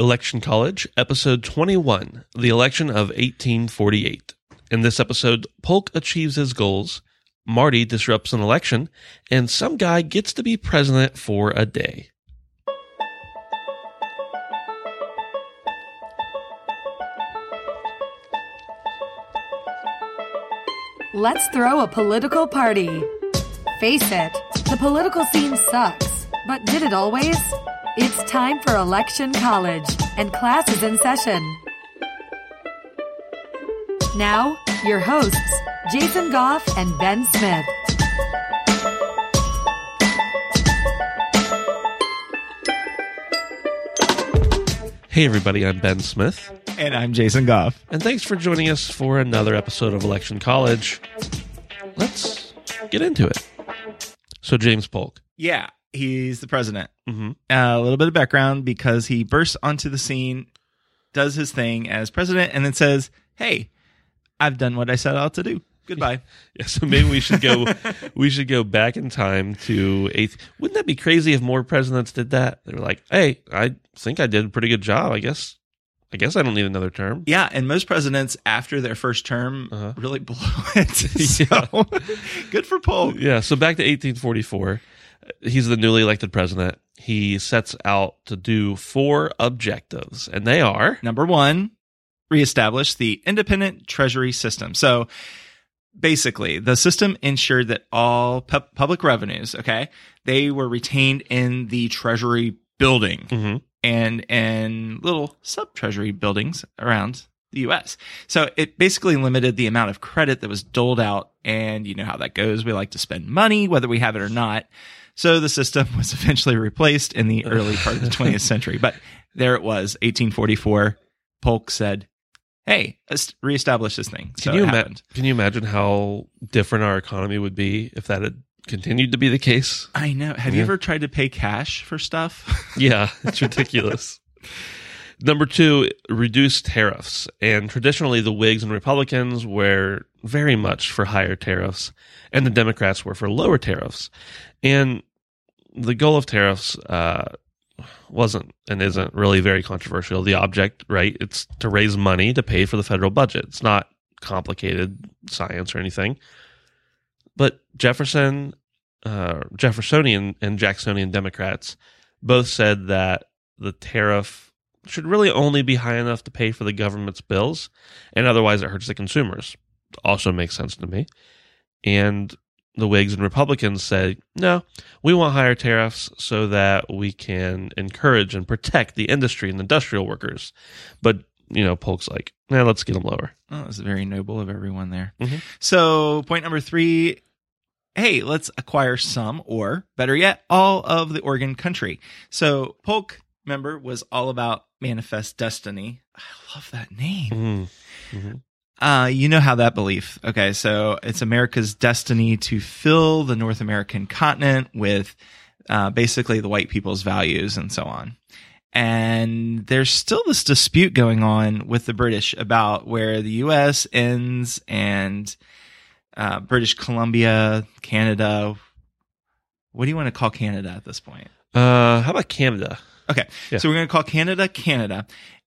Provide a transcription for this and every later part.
Election College, Episode 21, The Election of 1848. In this episode, Polk achieves his goals, Marty disrupts an election, and some guy gets to be president for a day. Let's throw a political party. Face it, the political scene sucks. But did it always? It's time for Election College, and class is in session. Now, your hosts, Jason Goff and Ben Smith. Hey everybody, I'm Ben Smith. And I'm Jason Goff. And thanks for joining us for another episode of Election College. Let's get into it. So James Polk. Yeah, he's the president. Mm-hmm. A little bit of background, because he bursts onto the scene, does his thing as president, and then says, hey, I've done what I set out to do. Goodbye. Yeah, so maybe we should go back in time to eighth. Wouldn't that be crazy if more presidents did that? They were like, hey, I think I did a pretty good job. I guess I don't need another term. Yeah, and most presidents after their first term really blow it. So good for Polk. Yeah, so back to 1844. He's the newly elected president. He sets out to do 4 objectives, and they are... Number 1, reestablish the independent treasury system. So basically, the system ensured that all public revenues, they were retained in the treasury building. Mm-hmm. And in little sub-treasury buildings around the U.S. So it basically limited the amount of credit that was doled out, and you know how that goes. We like to spend money, whether we have it or not. So the system was eventually replaced in the early part of the 20th century. But there it was, 1844. Polk said, hey, let's reestablish this thing. So Can you imagine how different our economy would be if that had continued to be the case? I know. Have you ever tried to pay cash for stuff? Yeah, it's ridiculous. Number 2, reduce tariffs. And traditionally, the Whigs and Republicans were very much for higher tariffs, and the Democrats were for lower tariffs. And the goal of tariffs wasn't and isn't really very controversial. The object, right? It's to raise money to pay for the federal budget. It's not complicated science or anything. But Jeffersonian and Jacksonian Democrats both said that the tariff should really only be high enough to pay for the government's bills, and otherwise it hurts the consumers. Also makes sense to me. And the Whigs and Republicans said, no, we want higher tariffs so that we can encourage and protect the industry and industrial workers. But, Polk's like, let's get them lower. Oh, that was very noble of everyone there. Mm-hmm. So point number 3, hey, let's acquire some, or better yet, all of the Oregon country. So Polk, remember, was all about Manifest Destiny. I love that name. Mm-hmm. You know how that belief. Okay, so it's America's destiny to fill the North American continent with basically the white people's values and so on. And there's still this dispute going on with the British about where the U.S. ends and British Columbia, Canada. What do you want to call Canada at this point? How about Canada? Okay, Yeah. So we're going to call Canada, Canada.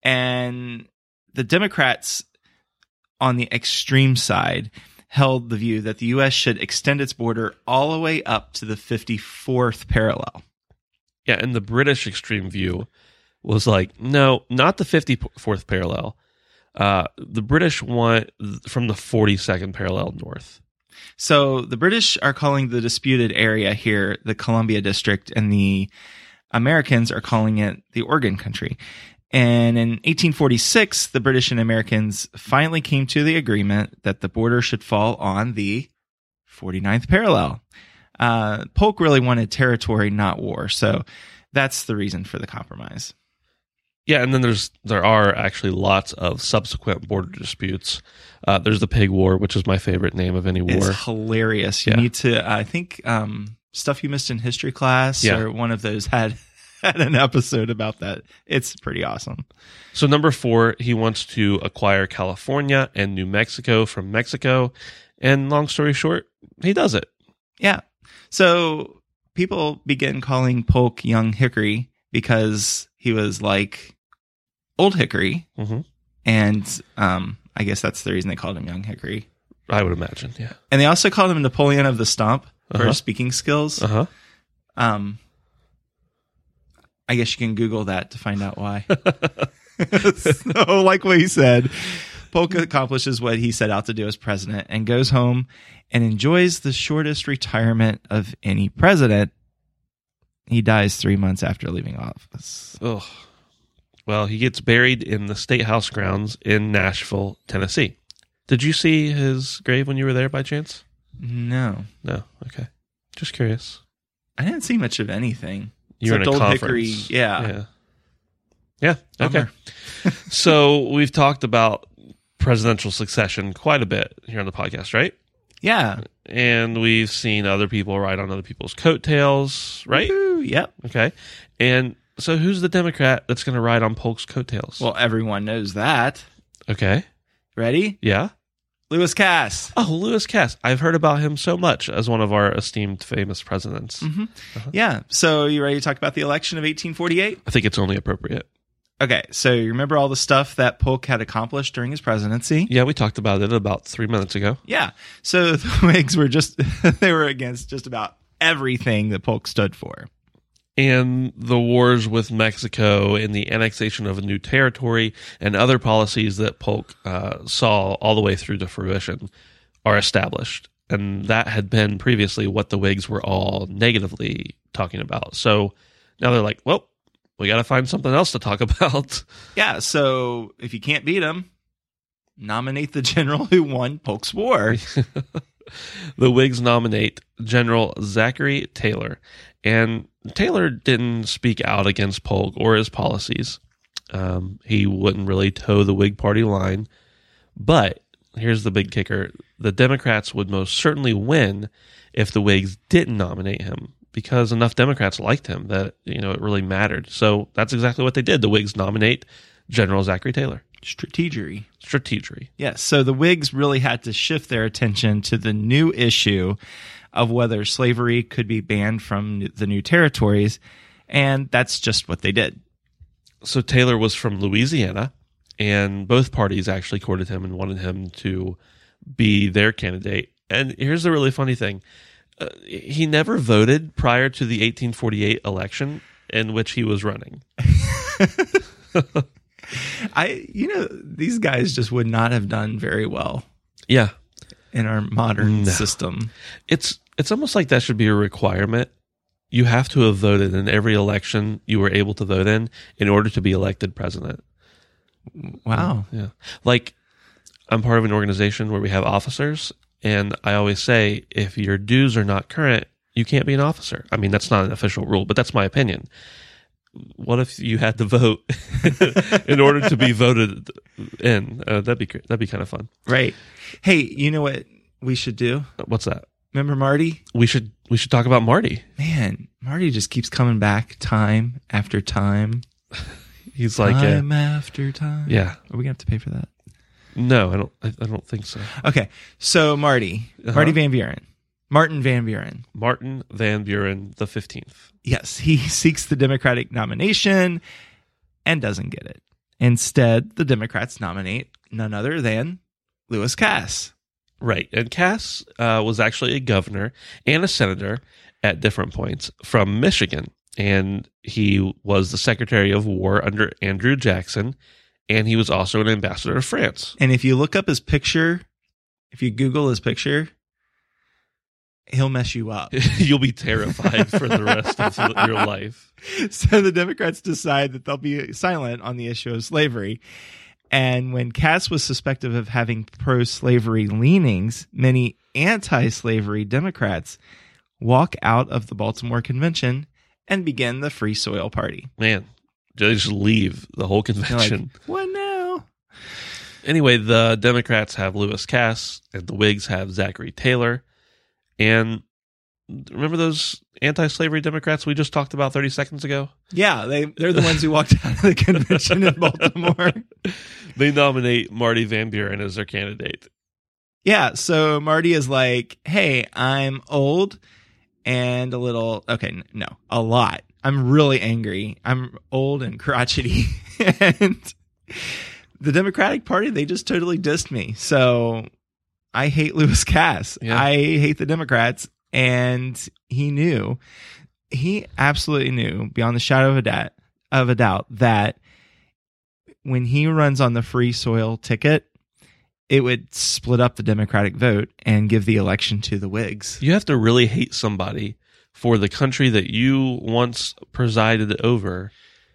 And the Democrats on the extreme side held the view that the U.S. should extend its border all the way up to the 54th parallel. Yeah, and the British extreme view was like, no, not the 54th parallel. The British want from the 42nd parallel north. So the British are calling the disputed area here the Columbia District, and the Americans are calling it the Oregon Country. And in 1846, the British and Americans finally came to the agreement that the border should fall on the 49th parallel. Polk really wanted territory, not war. So that's the reason for the compromise. Yeah, and then there are actually lots of subsequent border disputes. There's the Pig War, which is my favorite name of any war. It's hilarious. You need to, I think, Stuff You Missed in History Class or one of those had an episode about that. It's pretty awesome. So number 4, he wants to acquire California and New Mexico from Mexico. And long story short, he does it. Yeah. So people begin calling Polk Young Hickory because he was like Old Hickory, Mm-hmm. and I guess that's the reason they called him Young Hickory. I would imagine, yeah. And they also called him Napoleon of the Stump for Uh-huh. his speaking skills. Uh-huh. I guess you can Google that to find out why. So, like what he said, Polk accomplishes what he set out to do as president and goes home and enjoys the shortest retirement of any president. He dies 3 months after leaving office. Oh. Well, he gets buried in the State House grounds in Nashville, Tennessee. Did you see his grave when you were there by chance? No, No. Okay. Just curious. I didn't see much of anything. You were in a Except Old conference. Hickory, yeah. Yeah. Okay. Bummer. So we've talked about presidential succession quite a bit here on the podcast, right? Yeah. And we've seen other people ride on other people's coattails, right? Woo, yep. Okay. And so who's the Democrat that's going to ride on Polk's coattails? Well, everyone knows that. Okay. Ready? Yeah. Lewis Cass. Oh, Lewis Cass. I've heard about him so much as one of our esteemed, famous presidents. Mm-hmm. Yeah. So you ready to talk about the election of 1848? I think it's only appropriate. Okay. So you remember all the stuff that Polk had accomplished during his presidency? Yeah, we talked about it about 3 minutes ago. Yeah. So the Whigs were they were against just about everything that Polk stood for. And the wars with Mexico and the annexation of a new territory and other policies that Polk saw all the way through to fruition are established. And that had been previously what the Whigs were all negatively talking about. So now they're like, well, we got to find something else to talk about. Yeah. So if you can't beat him, nominate the general who won Polk's war. The Whigs nominate General Zachary Taylor. And Taylor didn't speak out against Polk or his policies. He wouldn't really toe the Whig Party line. But here's the big kicker. The Democrats would most certainly win if the Whigs didn't nominate him, because enough Democrats liked him that, it really mattered. So that's exactly what they did. The Whigs nominate General Zachary Taylor. Strategery. Yes. So the Whigs really had to shift their attention to the new issue of whether slavery could be banned from the new territories. And that's just what they did. So Taylor was from Louisiana, and both parties actually courted him and wanted him to be their candidate. And here's the really funny thing. He never voted prior to the 1848 election in which he was running. These guys just would not have done very well. Yeah. In our modern system. It's almost like that should be a requirement. You have to have voted in every election you were able to vote in order to be elected president. Wow. Yeah. Like, I'm part of an organization where we have officers, and I always say, if your dues are not current, you can't be an officer. I mean, that's not an official rule, but that's my opinion. What if you had to vote in order to be voted in? That'd be kind of fun. Right. Hey, you know what we should do? What's that? Remember Marty? We should talk about Marty. Man, Marty just keeps coming back time after time. He's like time after time. Yeah. Are we gonna have to pay for that? No, I don't think so. Okay, so Marty Van Buren, Martin Van Buren, the 15th. Yes, he seeks the Democratic nomination and doesn't get it. Instead, the Democrats nominate none other than Lewis Cass. Right. And Cass was actually a governor and a senator at different points from Michigan. And he was the Secretary of War under Andrew Jackson. And he was also an ambassador to France. And if you look up his picture, if you Google his picture, he'll mess you up. You'll be terrified for the rest of your life. So the Democrats decide that they'll be silent on the issue of slavery. And when Cass was suspected of having pro-slavery leanings, many anti-slavery Democrats walk out of the Baltimore Convention and begin the Free Soil Party. Man, they just leave the whole convention. Like, what now? Anyway, the Democrats have Lewis Cass, and the Whigs have Zachary Taylor. And remember those anti-slavery Democrats we just talked about 30 seconds ago? Yeah, they're the ones who walked out of the convention in Baltimore. They nominate Marty Van Buren as their candidate. Yeah, so Marty is like, hey, I'm old and a lot. I'm really angry. I'm old and crotchety. And The Democratic Party, they just totally dissed me. So I hate Lewis Cass. Yeah. I hate the Democrats. And he absolutely knew beyond the shadow of a doubt that when he runs on the free soil ticket, it would split up the Democratic vote and give the election to the Whigs. You have to really hate somebody for the country that you once presided over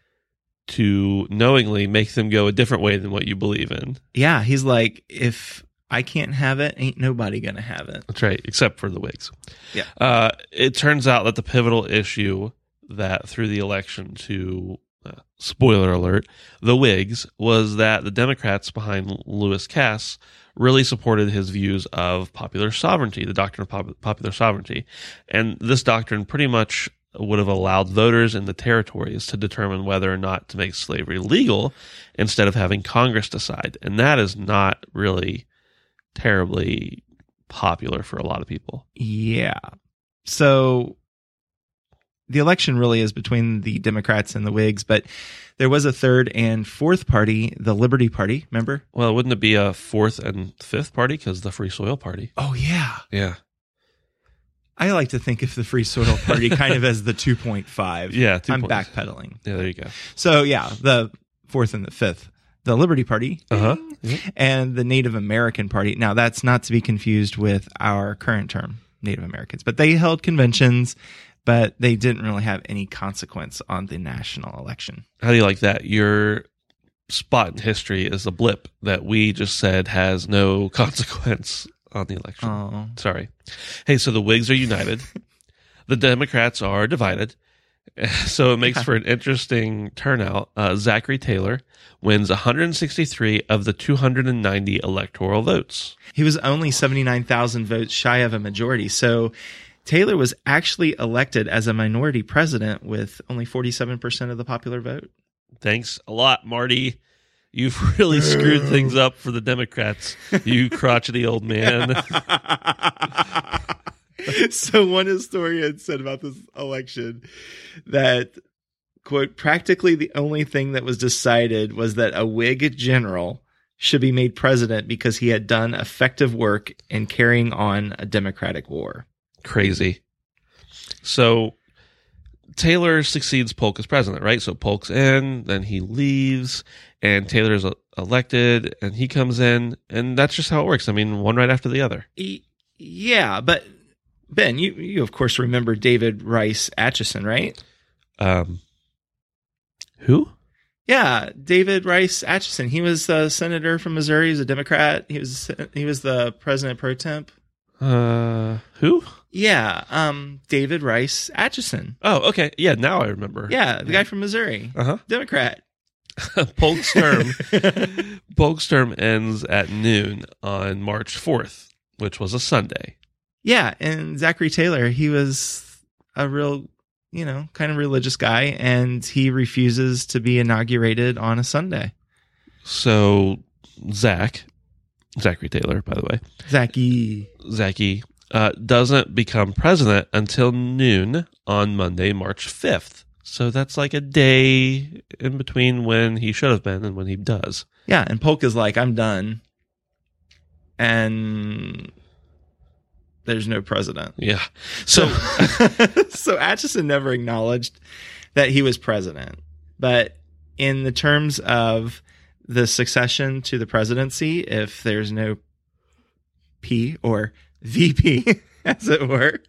to knowingly make them go a different way than what you believe in. Yeah, he's like, if I can't have it, ain't nobody gonna have it. That's right, except for the Whigs. Yeah. It turns out that the pivotal issue that threw the election to, spoiler alert, the Whigs, was that the Democrats behind Lewis Cass really supported his views of popular sovereignty, the doctrine of popular sovereignty. And this doctrine pretty much would have allowed voters in the territories to determine whether or not to make slavery legal instead of having Congress decide. And that is not really terribly popular for a lot of people. Yeah. So the election really is between the Democrats and the Whigs, but there was a third and fourth party, the Liberty Party, remember? Well, wouldn't it be a fourth and fifth party? Because the Free Soil Party. Oh, yeah. Yeah. I like to think of the Free Soil Party kind of as the 2.5. Yeah, 2 I'm points. backpedaling. Yeah, there you go. So, yeah, the fourth and the fifth. The Liberty Party Uh-huh. Yeah. and the Native American Party. Now, that's not to be confused with our current term, Native Americans. But they held conventions, but they didn't really have any consequence on the national election. How do you like that? Your spot in history is a blip that we just said has no consequence on the election. Oh. Sorry. Hey, so the Whigs are united. The Democrats are divided. So it makes for an interesting turnout. Zachary Taylor wins 163 of the 290 electoral votes. He was only 79,000 votes shy of a majority. So Taylor was actually elected as a minority president with only 47% of the popular vote. Thanks a lot, Marty. You've really screwed things up for the Democrats, you crotchety old man. So one historian said about this election that, quote, practically the only thing that was decided was that a Whig general should be made president because he had done effective work in carrying on a Democratic war. Crazy. So Taylor succeeds Polk as president, right? So Polk's in, then he leaves, and Taylor is elected, and he comes in, and that's just how it works. I mean, one right after the other. Yeah, but Ben, you of course remember David Rice Atchison, right? Who? Yeah, David Rice Atchison. He was a senator from Missouri. He was a Democrat. He was the president pro temp. Who? Yeah, David Rice Atchison. Oh, okay. Yeah, now I remember. Yeah, the guy from Missouri. Uh-huh. Democrat. Polk's term ends at noon on March 4th, which was a Sunday. Yeah, and Zachary Taylor, he was a real, kind of religious guy, and he refuses to be inaugurated on a Sunday. So Zachary Taylor, by the way. Zachy doesn't become president until noon on Monday, March 5th. So that's like a day in between when he should have been and when he does. Yeah, and Polk is like, I'm done. And there's no president. Yeah. So Atchison never acknowledged that he was president. But in the terms of the succession to the presidency, if there's no P or VP, as it were,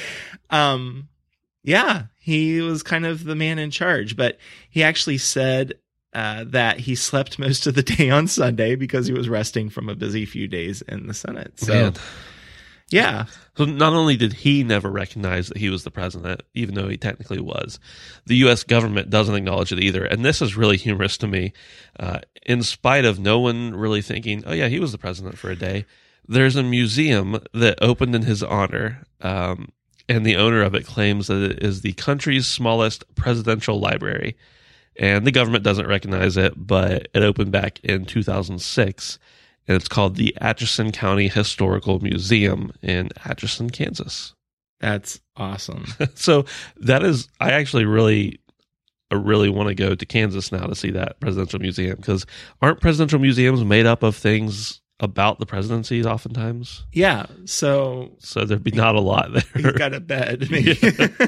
yeah, he was kind of the man in charge. But he actually said that he slept most of the day on Sunday because he was resting from a busy few days in the Senate. So, Man. Yeah. So not only did he never recognize that he was the president, even though he technically was, the U.S. government doesn't acknowledge it either. And this is really humorous to me. In spite of no one really thinking, oh yeah, he was the president for a day, there's a museum that opened in his honor, and the owner of it claims that it is the country's smallest presidential library. And the government doesn't recognize it, but it opened back in 2006. And it's called the Atchison County Historical Museum in Atchison, Kansas. That's awesome. So that is, I actually really really want to go to Kansas now to see that presidential museum, because aren't presidential museums made up of things about the presidency oftentimes? Yeah. So there'd be not a lot there. he's got a bed. Maybe.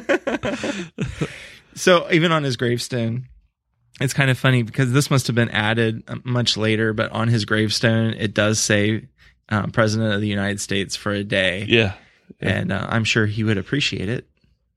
So even on his gravestone, it's kind of funny because this must have been added much later, but on his gravestone, it does say President of the United States for a day. Yeah. And I'm sure he would appreciate it.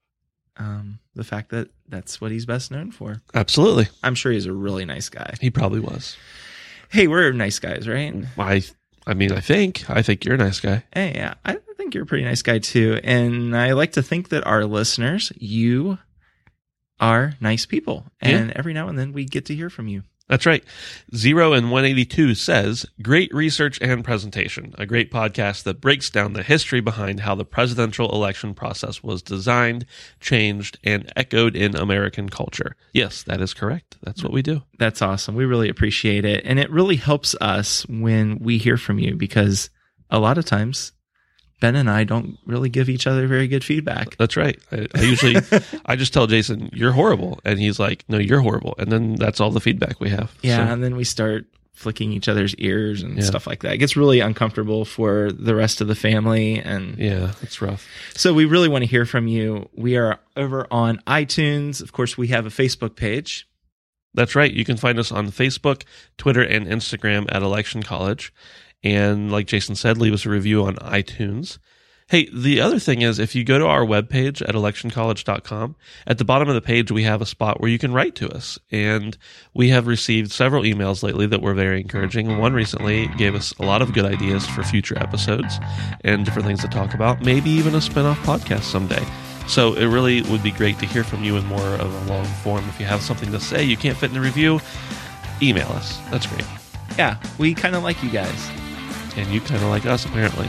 The fact that that's what he's best known for. Absolutely. I'm sure he's a really nice guy. He probably was. Hey, we're nice guys, right? I mean, I think you're a nice guy. Hey, yeah, I think you're a pretty nice guy too. And I like to think that our listeners, you are nice people. And every now and then we get to hear from you. That's right. 0 and 182 says, great research and presentation, a great podcast that breaks down the history behind how the presidential election process was designed, changed, and echoed in American culture. Yes, that is correct. That's what we do. That's awesome. We really appreciate it. And it really helps us when we hear from you, because a lot of times Ben and I don't really give each other very good feedback. That's right. I usually, I just tell Jason, you're horrible. And he's like, no, you're horrible. And then that's all the feedback we have. Yeah. So, and then we start flicking each other's ears and stuff like that. It gets really uncomfortable for the rest of the family. And yeah, it's rough. So we really want to hear from you. We are over on iTunes. Of course, we have a Facebook page. That's right. You can find us on Facebook, Twitter, and Instagram at Election College. And like Jason said, leave us a review on iTunes. Hey, the other thing is, if you go to our webpage at electioncollege.com, at the bottom of the page, we have a spot where you can write to us. And we have received several emails lately that were very encouraging. One recently gave us a lot of good ideas for future episodes and different things to talk about, maybe even a spin-off podcast someday. So it really would be great to hear from you in more of a long form. If you have something to say you can't fit in the review, email us. That's great. Yeah, we kind of like you guys. And you kind of like us, apparently.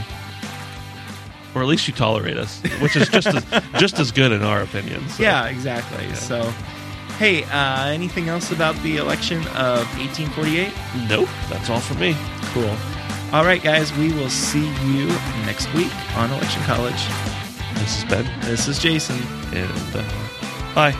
Or at least you tolerate us, which is just as good in our opinion. So. Yeah, exactly. Yeah. So, hey, anything else about the election of 1848? Nope. That's all for me. Cool. All right, guys. We will see you next week on Election College. This is Ben. This is Jason. And bye.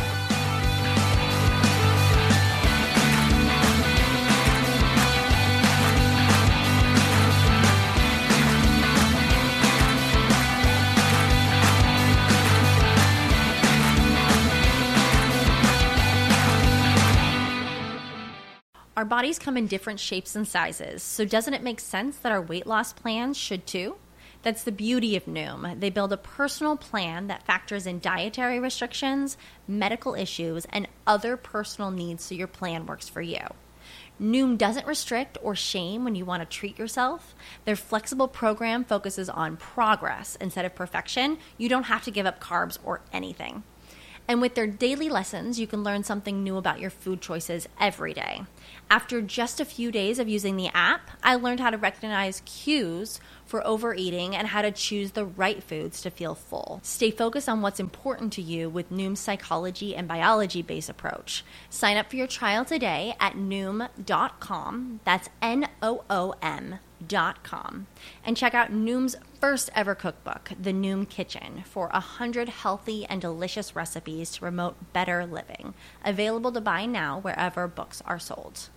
Our bodies come in different shapes and sizes, so doesn't it make sense that our weight loss plans should too? That's the beauty of Noom. They build a personal plan that factors in dietary restrictions, medical issues, and other personal needs so your plan works for you. Noom doesn't restrict or shame when you want to treat yourself. Their flexible program focuses on progress instead of perfection. You don't have to give up carbs or anything. And with their daily lessons, you can learn something new about your food choices every day. After just a few days of using the app, I learned how to recognize cues for overeating and how to choose the right foods to feel full. Stay focused on what's important to you with Noom's psychology and biology-based approach. Sign up for your trial today at Noom.com. That's Noom.com. And check out Noom's first ever cookbook, The Noom Kitchen, for 100 healthy and delicious recipes to promote better living. Available to buy now wherever books are sold.